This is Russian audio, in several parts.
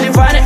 диване.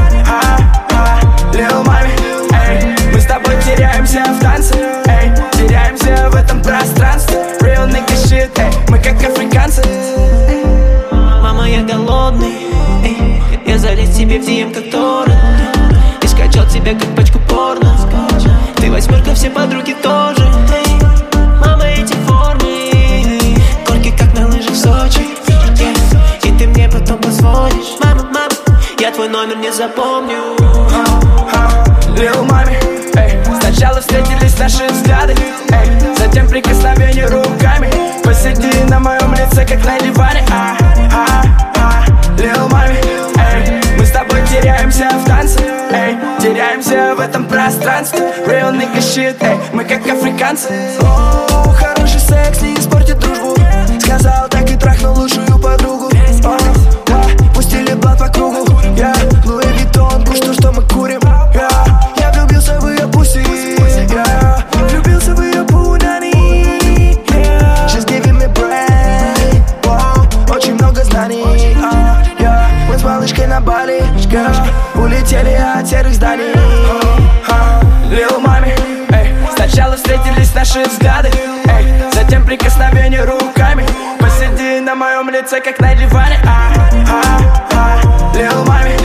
Lil Mami, эй, мы с тобой теряемся в танце, эй, теряемся в этом пространстве. Real nigga shit, эй, мы как африканцы. Мама, я голодный, эй, я залез тебе в DM как торрент и скачал тебя как пачку порно. Ты восьмерка, все подруги тоже, эй. Мама, эти формы, горки как на лыжах в Сочи, и ты мне потом позвонишь. Мама, я твой номер не запомню. Lil Mami, эй, сначала встретились наши взгляды, эй, затем прикосновение руками. Посиди на моем лице, как на диване. Lil Mami, эй, мы с тобой теряемся в танце, эй, теряемся в этом пространстве. Real nigga shit, эй, мы как африканцы. О, хороший секс не испортит дружбу. Сказал так и трахнул лучшую подругу. Пустили блат по кругу. Луи Виттон, пусть что мы курим. Я влюбился в ее пуси. Влюбился в ее пунани. She's giving me brain. Очень много знаний. Мы с малышкой на Бали, улетели от серых зданий. Lil Mami, эй, сначала встретились наши взгляды, эй, затем прикосновение руками. Посиди на моем лице, как на диване. Lil Mami,